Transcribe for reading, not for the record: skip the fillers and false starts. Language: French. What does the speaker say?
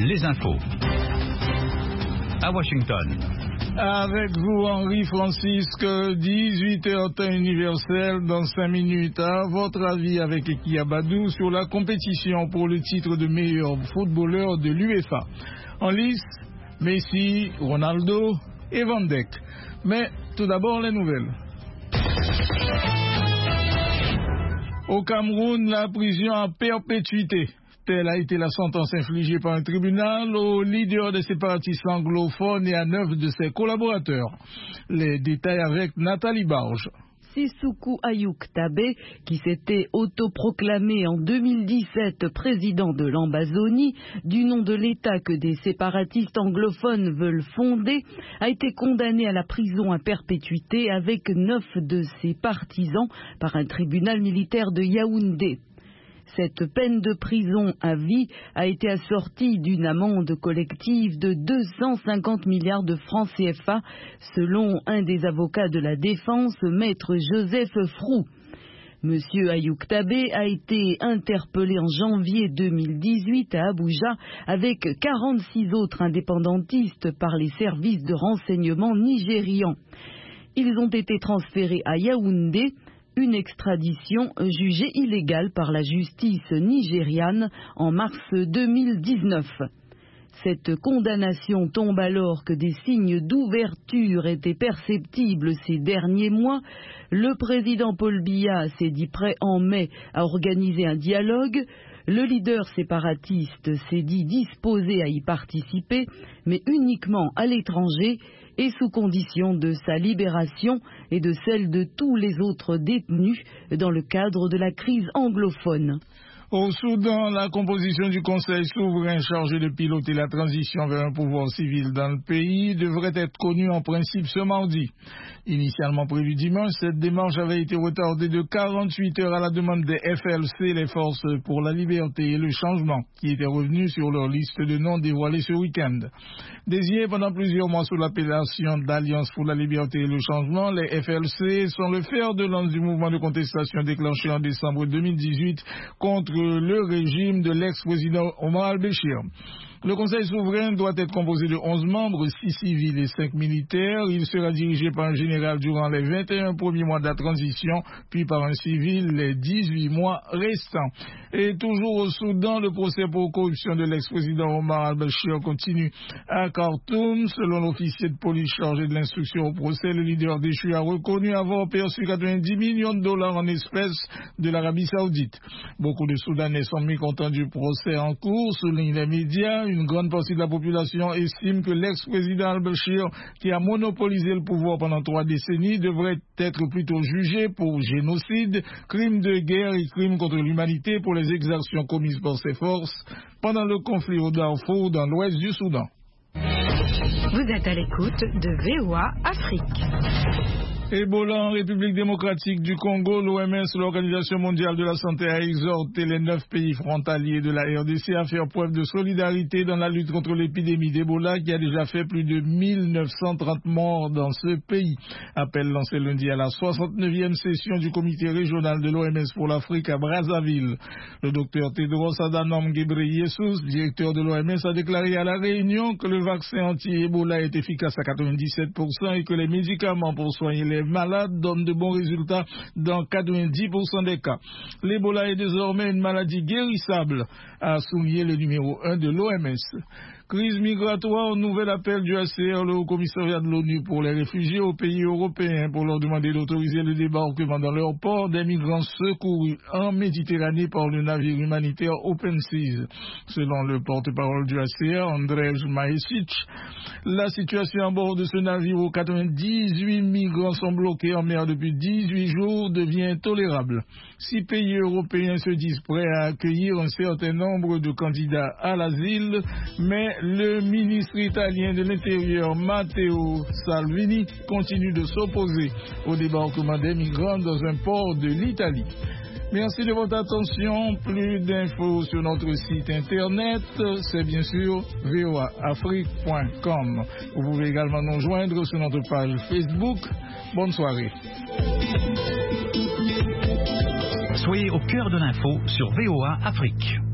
les infos. À Washington. Avec vous, Henri Francisque, 18h temps universel, dans 5 minutes. À votre avis, avec Eki Abadou, sur la compétition pour le titre de meilleur footballeur de l'UEFA. En lice, Messi, Ronaldo et Van Dijk. Mais tout d'abord, les nouvelles. Au Cameroun, la prison à perpétuité. Telle a été la sentence infligée par un tribunal au leader des séparatistes anglophones et à 9 de ses collaborateurs. Les détails avec Nathalie Barge. Sissoko Ayuk-Tabe, qui s'était autoproclamé en 2017 président de l'Ambazonie, du nom de l'État que des séparatistes anglophones veulent fonder, a été condamné à la prison à perpétuité avec 9 de ses partisans par un tribunal militaire de Yaoundé. Cette peine de prison à vie a été assortie d'une amende collective de 250 milliards de francs CFA, selon un des avocats de la défense, maître Joseph Frou. Monsieur Ayuk-Tabe a été interpellé en janvier 2018 à Abuja avec 46 autres indépendantistes par les services de renseignement nigérians. Ils ont été transférés à Yaoundé, une extradition jugée illégale par la justice nigériane en mars 2019. Cette condamnation tombe alors que des signes d'ouverture étaient perceptibles ces derniers mois. Le président Paul Biya s'est dit prêt en mai à organiser un dialogue. Le leader séparatiste s'est dit disposé à y participer, mais uniquement à l'étranger et sous condition de sa libération et de celle de tous les autres détenus dans le cadre de la crise anglophone. Au Soudan, la composition du Conseil souverain chargé de piloter la transition vers un pouvoir civil dans le pays devrait être connue en principe ce mardi. Initialement prévue dimanche, cette démarche avait été retardée de 48 heures à la demande des FLC, les Forces pour la Liberté et le Changement, qui étaient revenus sur leur liste de noms dévoilée ce week-end. Désignés pendant plusieurs mois sous l'appellation d'Alliance pour la Liberté et le Changement, les FLC sont le fer de lance du mouvement de contestation déclenché en décembre 2018 contre le régime de l'ex-président Omar al-Béchir. Le Conseil souverain doit être composé de 11 membres, 6 civils et 5 militaires. Il sera dirigé par un général durant les 21 premiers mois de la transition, puis par un civil les 18 mois restants. Et toujours au Soudan, le procès pour corruption de l'ex-président Omar al-Béchir continue à Khartoum. Selon l'officier de police chargé de l'instruction au procès, le leader déchu a reconnu avoir perçu 90 millions de dollars en espèces de l'Arabie Saoudite. Beaucoup de Soudanais sont mécontents du procès en cours, soulignent les médias. Une grande partie de la population estime que l'ex-président al-Béchir, qui a monopolisé le pouvoir pendant 3 décennies, devrait être plutôt jugé pour génocide, crime de guerre et crime contre l'humanité pour les exactions commises par ses forces pendant le conflit au Darfour dans l'ouest du Soudan. Vous êtes à l'écoute de VOA Afrique. Ebola en République démocratique du Congo, l'OMS, l'Organisation mondiale de la santé, a exhorté les 9 pays frontaliers de la RDC à faire preuve de solidarité dans la lutte contre l'épidémie d'Ebola qui a déjà fait plus de 1930 morts dans ce pays. Appel lancé lundi à la 69e session du comité régional de l'OMS pour l'Afrique à Brazzaville. Le docteur Tedros Adhanom Ghebreyesus, directeur de l'OMS, a déclaré à la réunion que le vaccin anti-Ebola est efficace à 97% et que les médicaments pour soigner les malades donnent de bons résultats dans 90% des cas. L'Ebola est désormais une maladie guérissable, a souligné le numéro 1 de l'OMS. Crise migratoire, nouvel appel du HCR, le Haut-Commissariat de l'ONU pour les réfugiés aux pays européens pour leur demander d'autoriser le débarquement dans leur port des migrants secourus en Méditerranée par le navire humanitaire Open Seas. Selon le porte-parole du HCR, Andrej Mahecic, la situation à bord de ce navire où 98 migrants sont bloqués en mer depuis 18 jours devient intolérable. 6 pays européens se disent prêts à accueillir un certain nombre de candidats à l'asile, mais le ministre italien de l'Intérieur, Matteo Salvini, continue de s'opposer au débarquement des migrants dans un port de l'Italie. Merci de votre attention. Plus d'infos sur notre site internet, c'est bien sûr voaafrique.com. Vous pouvez également nous joindre sur notre page Facebook. Bonne soirée. Soyez au cœur de l'info sur VOA Afrique.